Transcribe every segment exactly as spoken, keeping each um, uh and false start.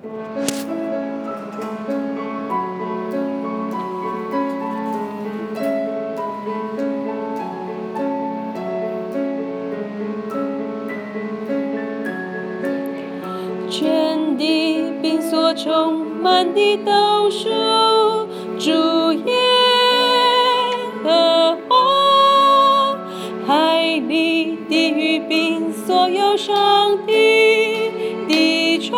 全地冰锁充满的倒数，主耶和华，海里地狱并所有上帝的创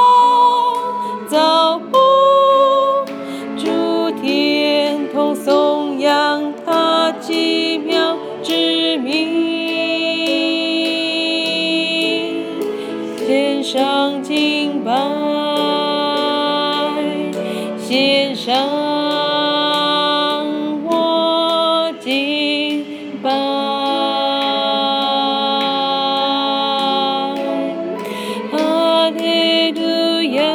造物，诸天同颂扬他奇妙之名。献上敬拜，献上我敬拜，哈利路亚，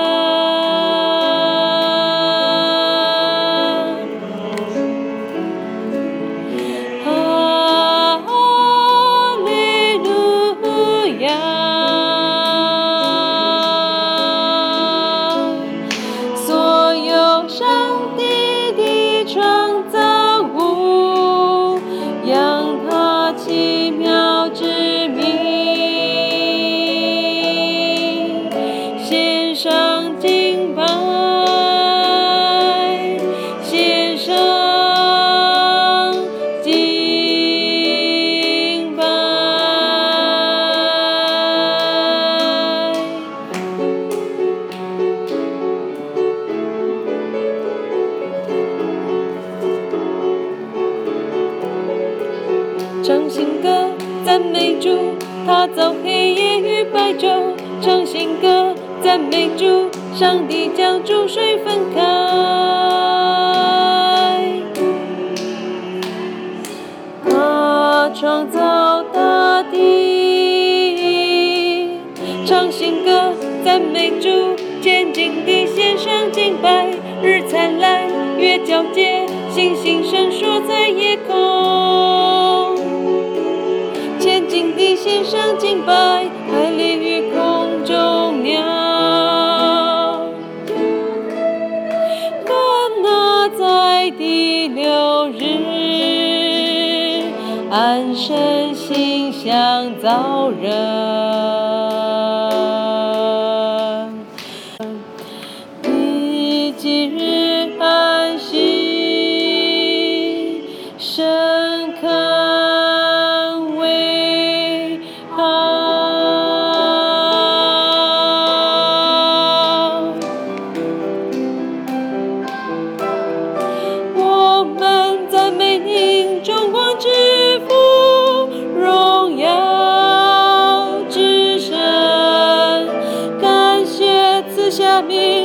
哈利路亚。创造物，扬他奇妙之名，献上敬拜，献上敬拜。唱新歌赞美主，他造黑夜与白昼。唱新歌赞美主，上帝将诸水分开。他创造大地，唱新歌赞美主，坚定地献上敬拜。日灿烂，月皎洁，星星闪烁在夜空。前进地献上敬拜，海里与空中鸟，看那在第六日安身心香造人，第几日安息，深看下面